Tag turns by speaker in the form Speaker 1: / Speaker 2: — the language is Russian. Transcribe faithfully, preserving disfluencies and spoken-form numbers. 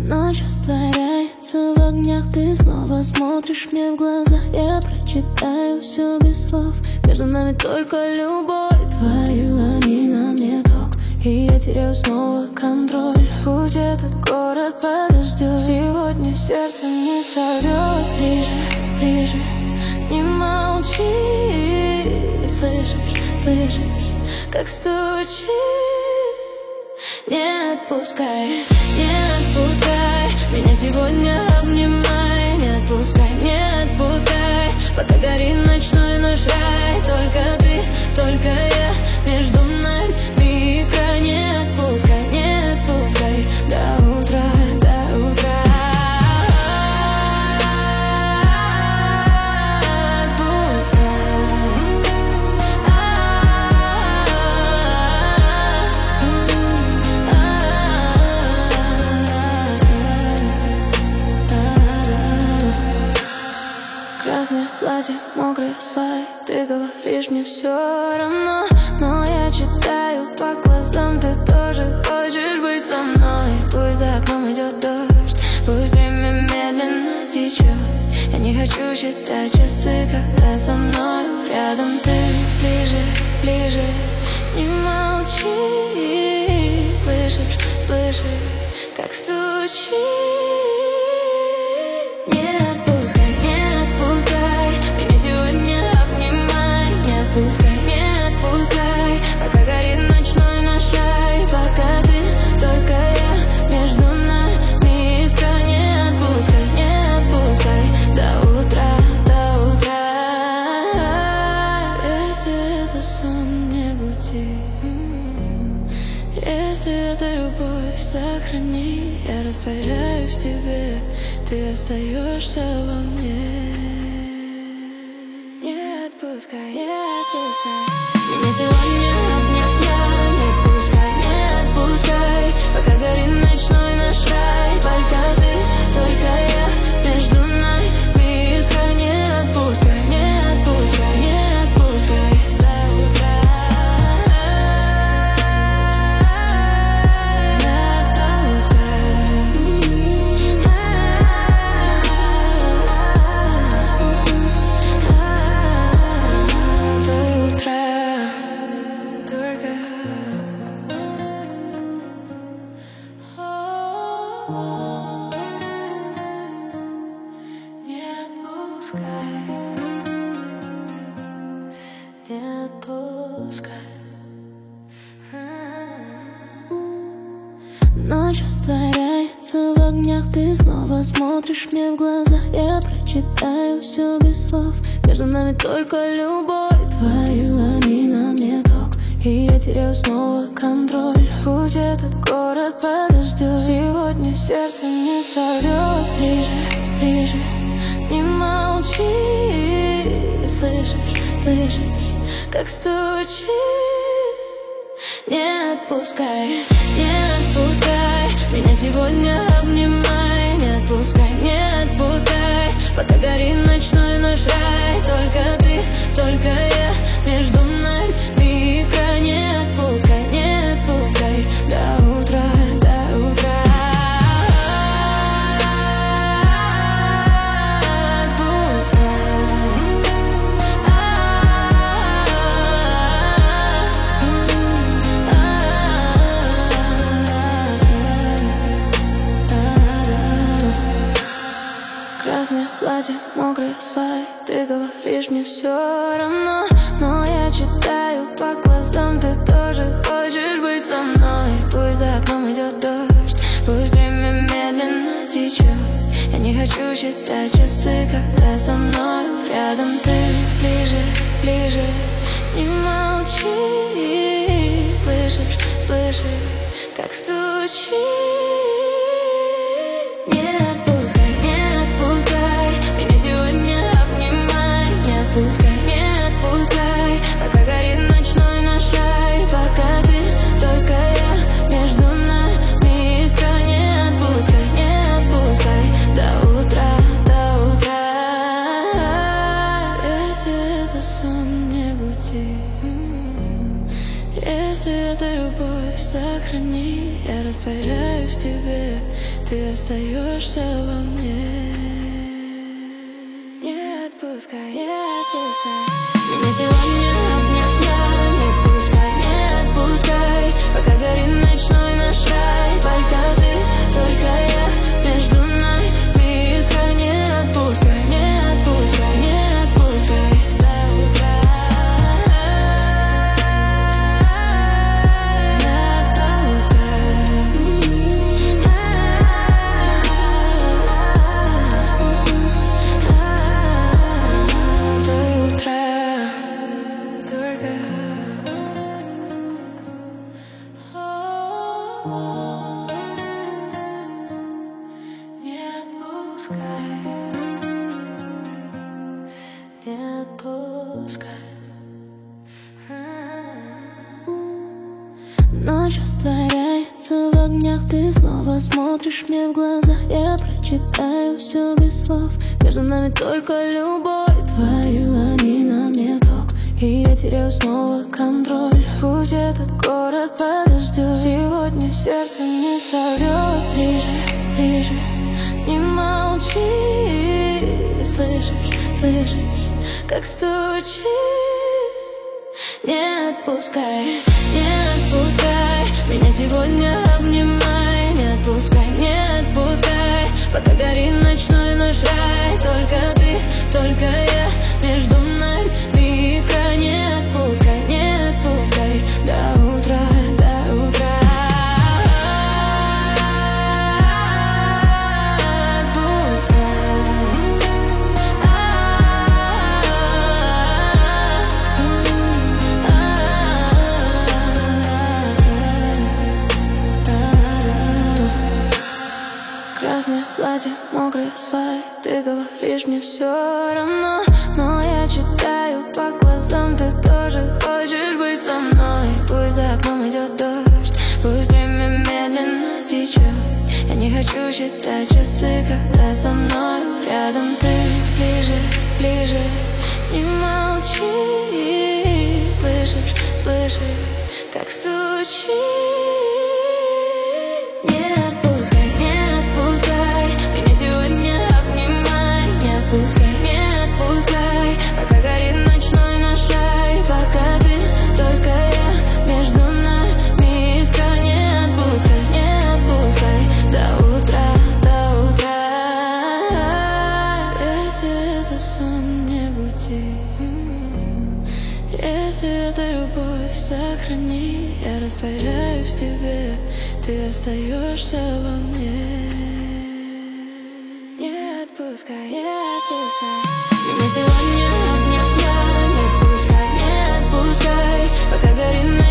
Speaker 1: Ночь растворяется в огнях, ты снова смотришь мне в глаза. Я прочитаю все без слов, между нами только любовь. Твои лани на мне ток, и я теряю снова контроль. Пусть этот город подождет, сегодня сердце не соврет. Ближе, ближе, не молчи. Слышишь, слышишь, как стучит. Не отпускай, не отпускай меня сегодня, обнимай. Не отпускай, не отпускай, пока горит ночной наш рай. Только ты, только я, между нами искра. Не отпускай, не отпускай до утра, до утра. Красное платье, мокрые сваи, ты говоришь, мне все равно. Но я читаю по глазам, ты тоже хочешь быть со мной. Пусть за окном идет дождь, пусть время медленно течет. Я не хочу считать часы, когда со мною рядом ты. Ближе, ближе, не молчи. Слышишь, слышишь, как стучит. Не отпускай, не отпускай меня сегодня, обнимай. Не отпускай, не отпускай, пока горит ночной наш рай. Пока ты, только я, между нами искра. Не отпускай, не отпускай до утра, до утра. Если это сон, не буди. Если это любовь, сохрани. Я растворяюсь в тебе, ты остаешься во мне. Не отпускай, не отпускай меня сегодня, обнимай. Не отпускай, не отпускай, пока горит ночной наш рай. Только ты, только я, между нами искра. Не отпускай, не отпускай, не отпускай до утра. Не отпускай. Ночь растворяется в огнях, ты снова смотришь мне в глаза. Я прочитаю все без слов, между нами только любовь. Твои лани на мне ток, и я теряю снова контроль. Пусть этот город подождет, сегодня сердце не соврет. Ближе, ближе, не молчи. Слышишь, слышишь, как стучит. Не отпускай, не отпускай меня сегодня, обнимай. Не отпускай, не отпускай, пока горит ночной наш рай. Только ты, только я, между нами искра. Не отпускай, не отпускай до утра, до утра. Красное платье, мокрые сваи, ты говоришь, мне все равно. Но я читаю по глазам, ты тоже хочешь быть со мной. Пусть за окном идет дождь, пусть время медленно течет. Я не хочу считать часы, когда со мною рядом ты. Ближе, ближе, не молчи. Слышишь, слышишь, как стучит. Не отпускай, не отпускай меня сегодня, обнимай. Не отпускай, не отпускай, пока горит ночной наш рай. Пока ты, только я, между нами искра. Не отпускай, не отпускай до утра, до утра. Если это сон, не буди. Если это любовь, любовь сохрани. Я растворяюсь в тебе, ты остаешься во мне. Не отпускай, не отпускай меня сегодня, обнимай. Не отпускай, не отпускай, пока горит ночной наш рай. Только ты, только я, между нами искра. Не отпускай, не отпускай, не отпускай до утра. Не отпускай до утра. Только не отпускай, не отпускай. Ночь растворяется в огнях, ты снова смотришь мне в глаза. Я прочитаю все без слов, между нами только любовь. Твои лани на мне ток, и я теряю снова контроль. Пусть этот город подождет, сегодня сердце не соврет. Ближе, ближе, не молчи. Слышишь, слышишь, как стучит. Не отпускай, не отпускай меня сегодня, обнимай. Не отпускай, не отпускай, пока горит ночной наш рай. Только ты, только я, между нами искра. Не отпускай, не отпускай до утра, до утра. Красное платье, мокрый асфальт, ты говоришь, мне все равно. Но я читаю по глазам, ты тоже хочешь быть со мной. Пусть за окном идет дождь, пусть время медленно течет. Я не хочу считать часы, когда со мной рядом ты. Ближе, ближе, не молчи. Слышишь, слышишь, как стучит. Не отпускай, не отпускай меня сегодня, обнимай. Не отпускай, не отпускай, пока горит ночной наш рай. Пока ты, только я, между нами искра. Не отпускай, не отпускай до утра, до утра. Если это сон, не буди. Если это любовь, сохрани. Я растворяюсь в тебе, ты остаешься во мне. Не отпускай, не отпускай меня сегодня, обнимай. Не отпускай, не отпускай, пока горит ночь.